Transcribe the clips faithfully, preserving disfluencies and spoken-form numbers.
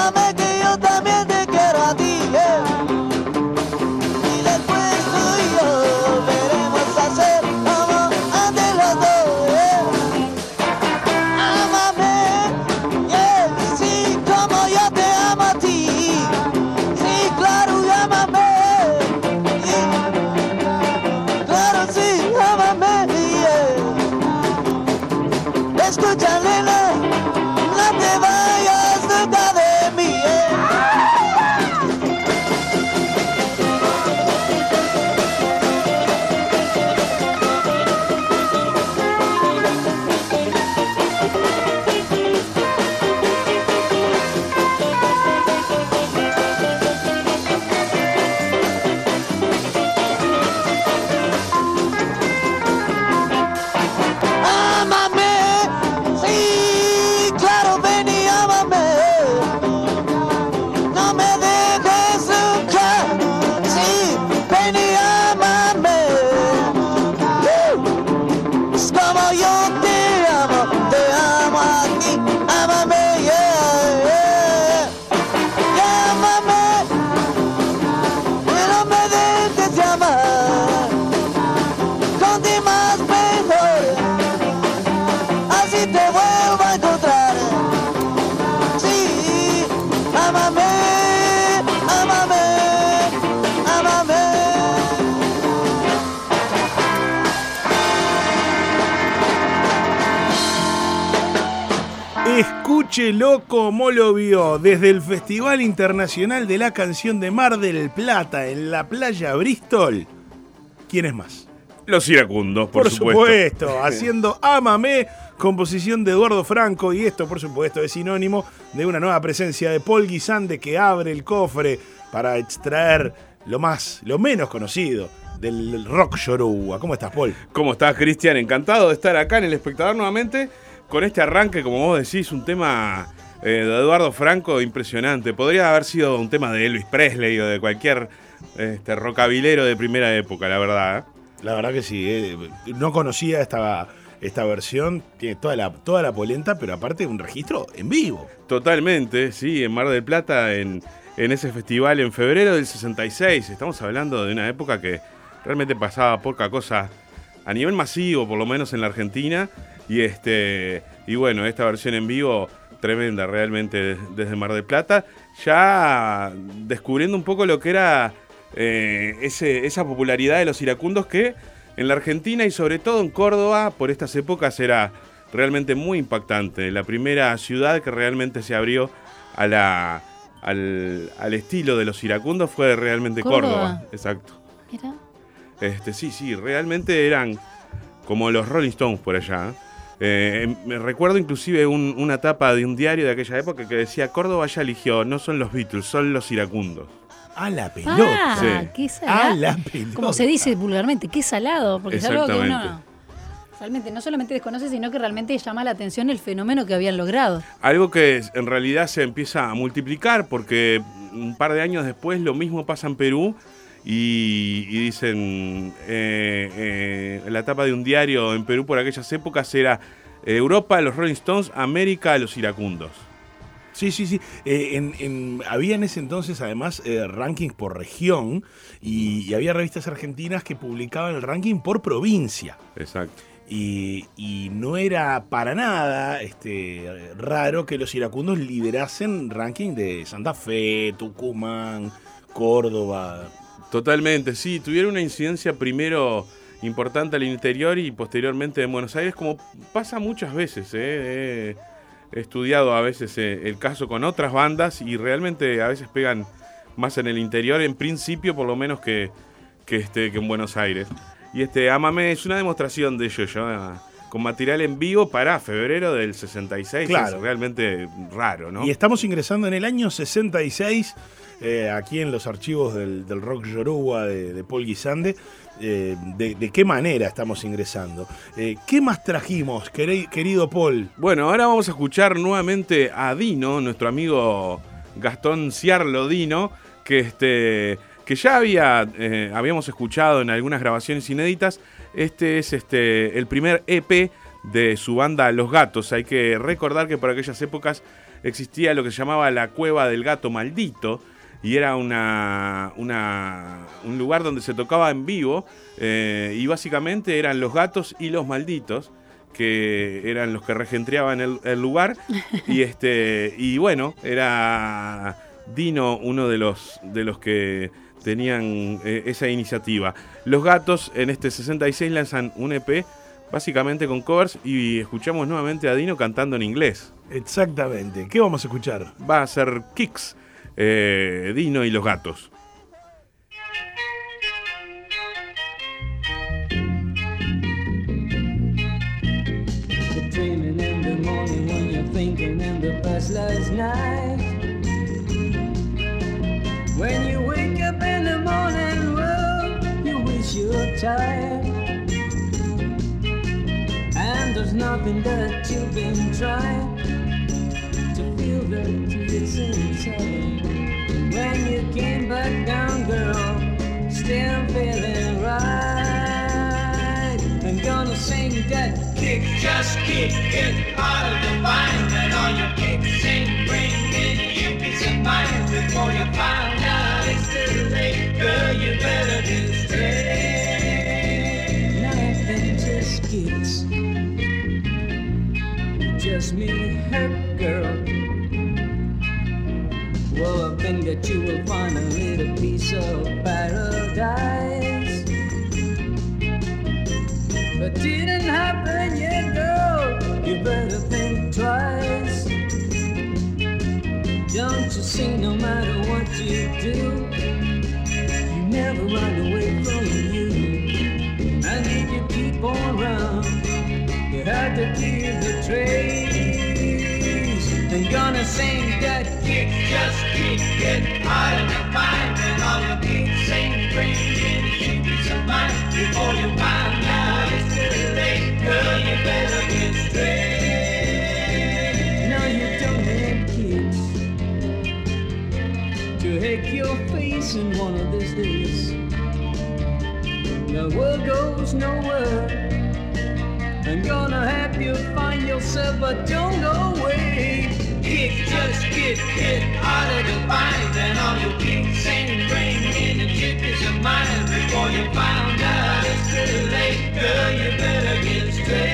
Ámame que yo también te quiero a ti, yeah. Y después tú y yo veremos hacer como antes los dos, yeah. Ámame, yeah, sí, como yo te amo a ti. Sí, claro, ámame, yeah. Claro, sí, ámame, yeah. Escucha, nena, no te vayas nunca de mí, yeah. Ámame, sí, claro, ven y ámame. No me dejes nunca, sí, ven y ámame. Uh, Es como yo te amo, te amo a ti, ámame, yeah, yeah. Yeah, ámame, y no me dejes de amar. Con ti más mejor, así te vuelvo a encontrar. Sí, ámame, ámame, ámame. Escúchelo como lo vio desde el Festival Internacional de la Canción de Mar del Plata en la playa Bristol. ¿Quién es más? Los iracundos, por, Por supuesto. supuesto, haciendo Ámame, composición de Eduardo Franco, y esto, por supuesto, es sinónimo de una nueva presencia de Paul Guisande que abre el cofre para extraer lo más, lo menos conocido del rock yoruba. ¿Cómo estás, Paul? ¿Cómo estás, Cristian? Encantado de estar acá en El Espectador nuevamente con este arranque, como vos decís, un tema eh, de Eduardo Franco impresionante. Podría haber sido un tema de Elvis Presley o de cualquier este, rockabilero de primera época, la verdad, ¿eh? La verdad que sí, eh, no conocía esta, esta versión, tiene toda la, toda la polenta, pero aparte un registro en vivo. Totalmente, sí, en Mar del Plata, en, en ese festival en febrero del sesenta y seis. Estamos hablando de una época que realmente pasaba poca cosa a nivel masivo, por lo menos en la Argentina. Y, este, y bueno, esta versión en vivo, tremenda realmente desde Mar del Plata, ya descubriendo un poco lo que era eh, ese, esa popularidad de los iracundos que en la Argentina y sobre todo en Córdoba por estas épocas era realmente muy impactante. La primera ciudad que realmente se abrió a la, al, al estilo de los iracundos fue realmente Córdoba. Córdoba. Exacto. ¿Era? Este, sí, sí, realmente eran como los Rolling Stones por allá. Eh, me recuerdo inclusive un, una tapa de un diario de aquella época que decía: Córdoba ya eligió, no son los Beatles, son los iracundos. A la pelota. Ah, Sí. qué salado. A la pelota. Como se dice vulgarmente, qué salado, porque es algo que uno Exactamente. realmente no solamente desconoce, sino que realmente llama la atención el fenómeno que habían logrado. Algo que en realidad se empieza a multiplicar porque un par de años después lo mismo pasa en Perú y, y dicen, eh, eh, la tapa de un diario en Perú por aquellas épocas era Europa, los Rolling Stones, América, los iracundos. Sí, sí, sí. Eh, en, en, había en ese entonces, además, eh, rankings por región y, y había revistas argentinas que publicaban el ranking por provincia. Exacto. Y, y no era para nada este, raro que los iracundos liderasen ranking de Santa Fe, Tucumán, Córdoba. Totalmente, sí. Tuvieron una incidencia primero importante al interior y posteriormente en Buenos Aires, como pasa muchas veces, ¿eh? He estudiado a veces eh, el caso con otras bandas y realmente a veces pegan más en el interior, en principio por lo menos que, que, este, que en Buenos Aires. Y este Ámame es una demostración de ello, ya, con material en vivo para febrero del sesenta y seis. Claro. Es realmente raro, ¿no? Y estamos ingresando en el año sesenta y seis, eh, aquí en los archivos del, del rock yoruba de, de Paul Guisande. Eh, de, de qué manera estamos ingresando. Eh, ¿Qué más trajimos, queri- querido Paul? Bueno, ahora vamos a escuchar nuevamente a Dino, nuestro amigo Gastón Ciarlo Dino, que, este, que ya había, eh, habíamos escuchado en algunas grabaciones inéditas. Este es este, el primer E P de su banda Los Gatos. Hay que recordar que por aquellas épocas existía lo que se llamaba la Cueva del Gato Maldito, y era una, una, un lugar donde se tocaba en vivo, eh, y básicamente eran los gatos y los malditos, que eran los que regenteaban el, el lugar, y este y bueno, era Dino uno de los, de los que tenían eh, esa iniciativa. Los Gatos en este sesenta y seis lanzan un E P básicamente con covers, y escuchamos nuevamente a Dino cantando en inglés. Exactamente. ¿Qué vamos a escuchar? Va a ser Kicks, eh, Dino y los Gatos. Dreaming in the morning when you're thinking in the past last night. When you wake up in the morning, well, you wish you were tired. And there's nothing that you've been trying to feel that it's inside. When you came back down, girl, still feeling right. I'm gonna sing that kick, just kick it out of the mind. And all your kicks ain't bringing you peace of mind. Before you find out it's too late, girl, you better get straight. Nothing just kicks, just me, her girl. Well, I think that you will find a little piece of paradise. But didn't happen yet, girl. You better think twice. Don't you see, no matter what you do, you never run away from you. And if you keep on running, you have to keep the trace. I'm gonna sing that kick, just kick it out of your mind. And all your kicks ain't bringing you peace of mind. Before you find out it's too late, girl, you better get straight. No, you don't have kicks to hate your face in one of these days. The world goes nowhere. I'm gonna help you find yourself, but don't go away. Kick, just kick it out of the mind. And all your kicks ain't bringing the chickens of mine. Before you find out it's too late, girl, you better get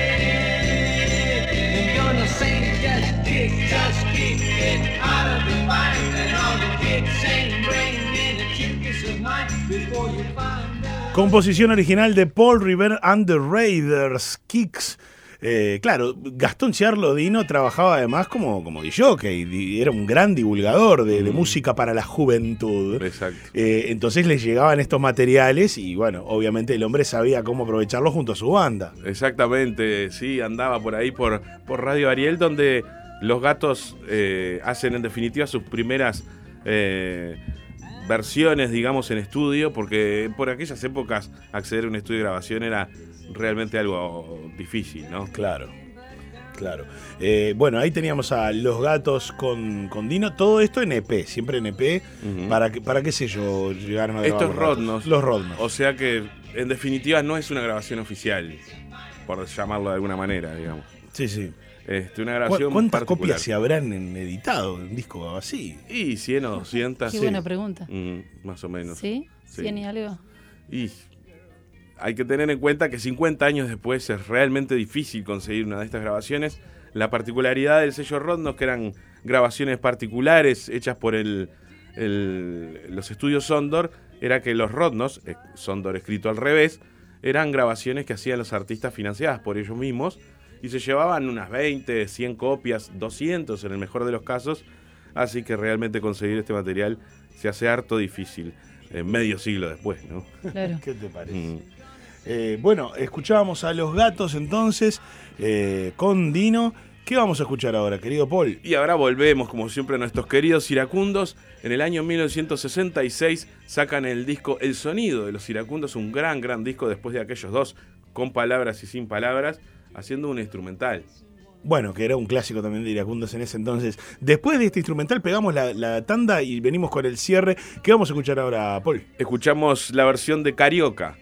straight. I'm gonna sing that kick, just kick it out of the mind. And all your kicks ain't bringing the chickens of mine. Before you find out. Composición original de Paul Revere and the Raiders, Kicks. Eh, claro, Gastón Ciarlo Dino trabajaba además como, como D J, y era un gran divulgador de, de música para la juventud. Exacto. Eh, entonces les llegaban estos materiales y bueno, obviamente el hombre sabía cómo aprovecharlos junto a su banda. Exactamente, sí, andaba por ahí por, por Radio Ariel, donde los Gatos eh, hacen en definitiva sus primeras eh, versiones, digamos, en estudio, porque por aquellas épocas acceder a un estudio de grabación era realmente algo difícil, ¿no? Claro, claro. Eh, bueno, ahí teníamos a Los Gatos con, con Dino, todo esto en E P, siempre en E P. Uh-huh. ¿Para, para qué sé yo llegaron a grabar? Estos Rodnos. Los Rodnos. O sea que, en definitiva, no es una grabación oficial, por llamarlo de alguna manera, digamos. Sí, sí. Este, una grabación ¿Cuántas particular. copias se habrán editado en un disco así? Y cien o doscientas. Qué sí. buena pregunta. Mm, más o menos. ¿Sí? Sí. ¿cien y algo? Y hay que tener en cuenta que cincuenta años después es realmente difícil conseguir una de estas grabaciones. La particularidad del sello Rodnos, que eran grabaciones particulares hechas por el, el, los estudios Sondor, era que los Rodnos, eh, Sondor escrito al revés, eran grabaciones que hacían los artistas financiadas por ellos mismos y se llevaban unas veinte, cien copias, doscientos en el mejor de los casos, así que realmente conseguir este material se hace harto difícil, eh, medio siglo después, ¿no? Claro. ¿Qué te parece? Mm. Eh, bueno, escuchábamos a Los Gatos entonces, eh, con Dino. ¿Qué vamos a escuchar ahora, querido Paul? Y ahora volvemos, como siempre, a nuestros queridos iracundos. En el año mil novecientos sesenta y seis sacan el disco El Sonido de los Iracundos, un gran, gran disco después de aquellos dos, con palabras y sin palabras, haciendo un instrumental. Bueno, que era un clásico también de Iracundos en ese entonces. Después de este instrumental pegamos la, la tanda y venimos con el cierre. ¿Qué vamos a escuchar ahora, Paul? Escuchamos la versión de Carioca.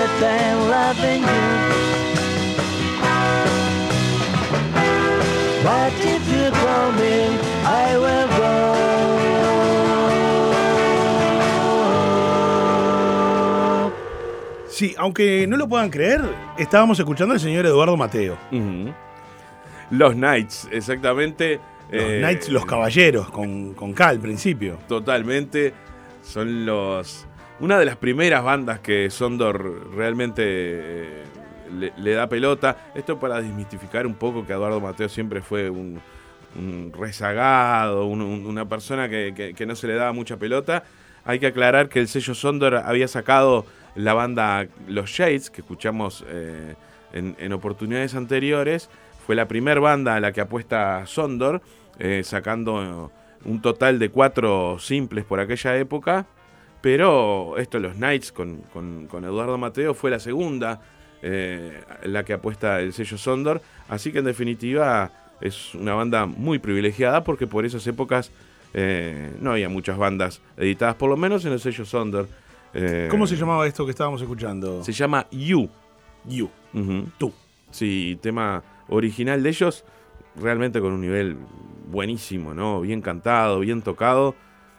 better than loving you. But if you call me, I will go. Sí, aunque no lo puedan creer, estábamos escuchando al señor Eduardo Mateo. Uh-huh. Los Knights, exactamente. Los eh, Knights, los caballeros, con, con K al principio. Totalmente. Son los una de las primeras bandas que Sondor realmente eh, le, le da pelota. Esto para desmistificar un poco que Eduardo Mateo siempre fue un, un rezagado, un, un, una persona que, que, que no se le daba mucha pelota. Hay que aclarar que el sello Sondor había sacado la banda Los Shades, que escuchamos eh, en, en oportunidades anteriores. Fue la primera banda a la que apuesta Sondor, eh, sacando un total de cuatro simples por aquella época. Pero esto, los Knights con, con, con Eduardo Mateo, fue la segunda eh, la que apuesta el sello Sondor. Así que en definitiva es una banda muy privilegiada, porque por esas épocas eh, no había muchas bandas editadas, por lo menos en el sello Sondor. Eh, ¿Cómo se llamaba esto que estábamos escuchando? Se llama You. You. Uh-huh. Tú. Sí, tema original de ellos, realmente con un nivel buenísimo, ¿no? Bien cantado, bien tocado.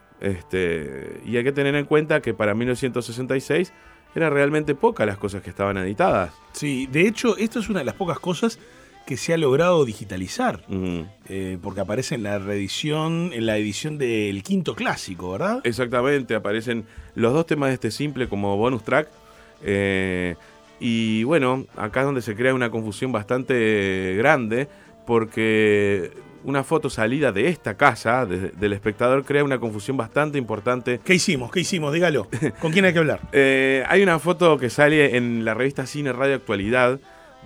Este, y hay que tener en cuenta que para mil novecientos sesenta y seis eran realmente pocas las cosas que estaban editadas. Sí, de hecho, esto es una de las pocas cosas que se ha logrado digitalizar. Uh-huh. eh, porque aparece en la reedición, en la edición del quinto clásico, ¿verdad? Exactamente, aparecen los dos temas de este simple como bonus track. Eh, y bueno, acá es donde se crea una confusión bastante grande, porque una foto salida de esta casa, de, del espectador, crea una confusión bastante importante. ¿Qué hicimos? ¿Qué hicimos? Dígalo. ¿Con quién hay que hablar? Eh, hay una foto que sale en la revista Cine Radio Actualidad,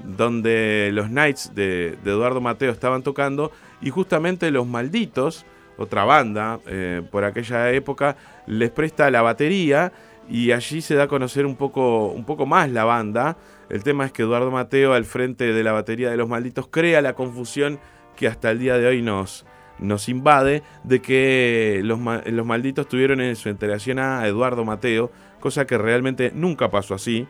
donde los Knights de, de Eduardo Mateo estaban tocando, y justamente Los Malditos, otra banda eh, por aquella época, les presta la batería, y allí se da a conocer un poco, un poco más la banda. El tema es que Eduardo Mateo, al frente de la batería de Los Malditos, crea la confusión que hasta el día de hoy nos, nos invade, de que los, los Malditos tuvieron en su integración a Eduardo Mateo, cosa que realmente nunca pasó así.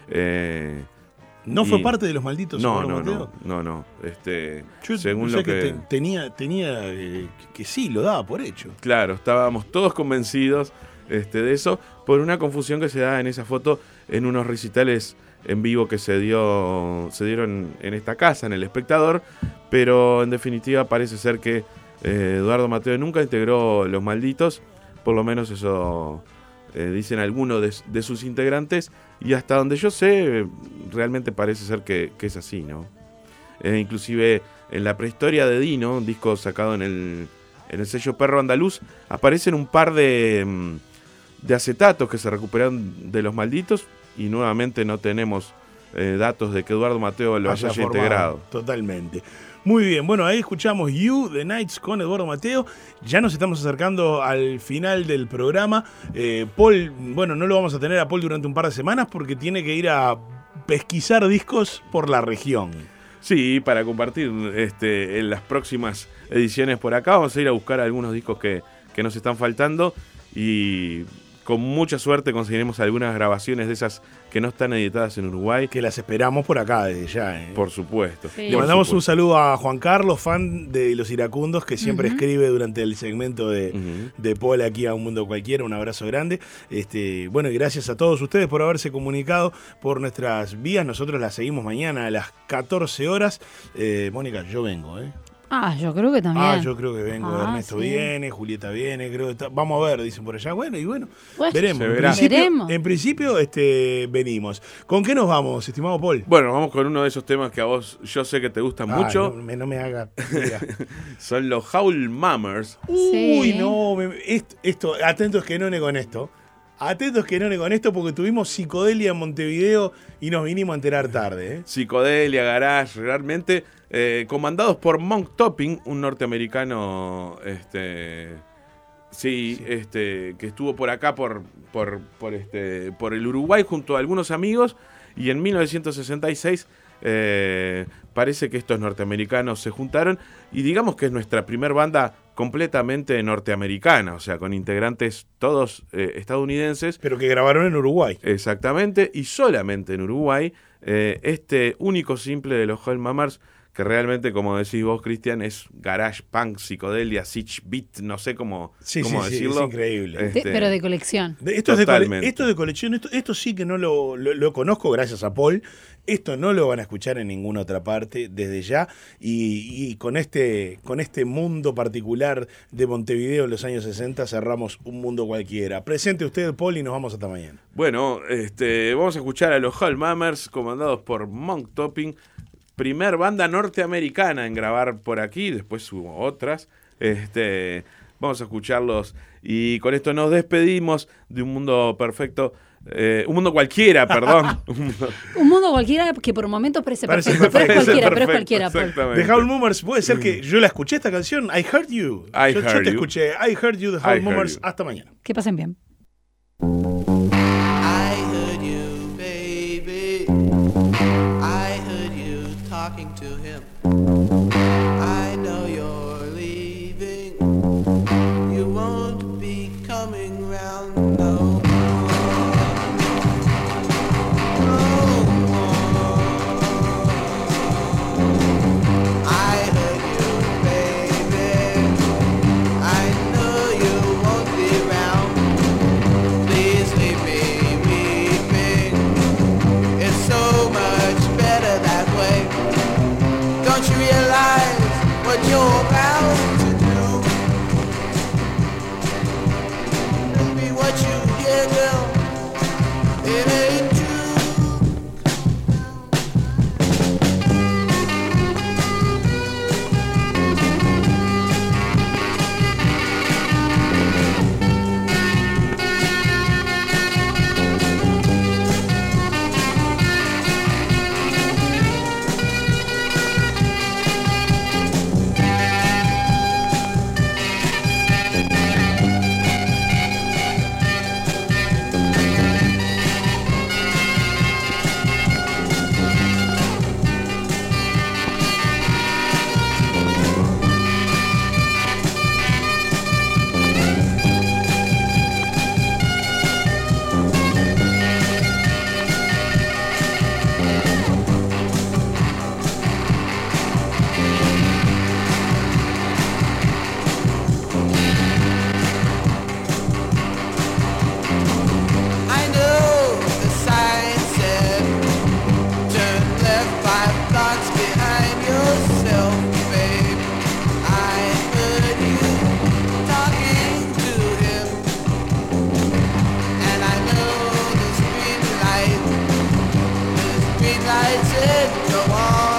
Eh, ¿No y, fue parte de Los Malditos? No, Eduardo no, Mateo? no, no, no. Este, Yo según pensé lo que, que te- tenía, tenía eh, que, que sí, lo daba por hecho. Claro, estábamos todos convencidos este, de eso, por una confusión que se da en esa foto en unos recitales en vivo que se dio se dieron en esta casa, en El Espectador, pero en definitiva parece ser que eh, Eduardo Mateo nunca integró Los Malditos, por lo menos eso eh, dicen algunos de, de sus integrantes, y hasta donde yo sé, realmente parece ser que, que es así, ¿no? Eh, inclusive en la prehistoria de Dino, un disco sacado en el, en el sello Perro Andaluz, aparecen un par de, de acetatos que se recuperaron de Los Malditos, y nuevamente no tenemos eh, datos de que Eduardo Mateo lo haya, haya formado, integrado. Totalmente. Muy bien, bueno, ahí escuchamos You, The Knights con Eduardo Mateo. Ya nos estamos acercando al final del programa. Eh, Paul, bueno, no lo vamos a tener a Paul durante un par de semanas porque tiene que ir a pesquisar discos por la región. Sí, para compartir este, en las próximas ediciones por acá. Vamos a ir a buscar algunos discos que, que nos están faltando, y con mucha suerte conseguiremos algunas grabaciones de esas que no están editadas en Uruguay. Que las esperamos por acá desde ya. ¿eh? Por supuesto. Sí. Le Por mandamos supuesto. un saludo a Juan Carlos, fan de Los Iracundos, que siempre Ujú. escribe durante el segmento de, Ujú. de Paul aquí a Un Mundo Cualquiera. Un abrazo grande. Este, bueno, y gracias a todos ustedes por haberse comunicado por nuestras vías. Nosotros las seguimos mañana a las catorce horas. Eh, Mónica, yo vengo, ¿eh? Ah, yo creo que también. Ah, yo creo que vengo. Ah, Ernesto sí. viene, Julieta viene, creo que está- vamos a ver, dicen por allá. Bueno, y bueno, Pues, veremos. se En verá. principio, Veremos. en principio este, venimos. ¿Con qué nos vamos, estimado Paul? Bueno, vamos con uno de esos temas que a vos yo sé que te gustan Ah, mucho. no, me, no me haga. diga. Son los Howl Mammers. Sí. Uy, no, me- esto, esto, atentos que no con esto. Atentos que no con esto porque tuvimos psicodelia en Montevideo y nos vinimos a enterar tarde. ¿eh? Psicodelia, garage, realmente eh, comandados por Monk Topping, un norteamericano este sí, Sí. este que estuvo por acá por por por este por el Uruguay junto a algunos amigos, y en mil novecientos sesenta y seis Eh, parece que estos norteamericanos se juntaron y digamos que es nuestra primer banda completamente norteamericana, o sea, con integrantes todos eh, estadounidenses. Pero que grabaron en Uruguay. Exactamente, y solamente en Uruguay, eh, este único simple de los Hellmammers, que realmente, como decís vos, Cristian, es garage punk, psicodelia, sitch beat, no sé cómo, Sí, cómo sí, sí, decirlo. es increíble. De- Este, pero de colección. De- Esto, es de cole- Totalmente. esto es de colección, esto, esto sí que no lo, lo- lo conozco gracias a Paul. Esto no lo van a escuchar en ninguna otra parte desde ya. Y, y con, este, con este mundo particular de Montevideo en los años sesenta cerramos un mundo cualquiera. Presente usted, Paul, y nos vamos hasta mañana. Bueno, este, vamos a escuchar a los Hellmammers, comandados por Monk Topping, primer banda norteamericana en grabar por aquí, después hubo otras. Este, vamos a escucharlos y con esto nos despedimos de un mundo perfecto, eh, un mundo cualquiera, perdón. Un mundo- Un mundo cualquiera que por momentos parece, Parece perfecto, pero es perfecto, cualquiera, pero es perfecto, cualquiera. Paul. exactamente. The Howl Mummers, puede ser que yo la escuché esta canción, I Heard You. I yo, yo Heard te You. escuché, I Heard You, The I Howl Heard Mummers. You. Hasta mañana. Que pasen bien. I heard you, baby. I heard you talking to him. I know you're leaving. You won't be coming round no more. No more. I heard you, baby. I know you won't be round. Please leave me weeping. It's so much better that way. Don't you realize what you're about to do? Tell me what you hear, girl. It ain't true. I know the sign said turn left five blocks behind yourself, babe. I heard you talking to him, and I know the street light, the street light said go on.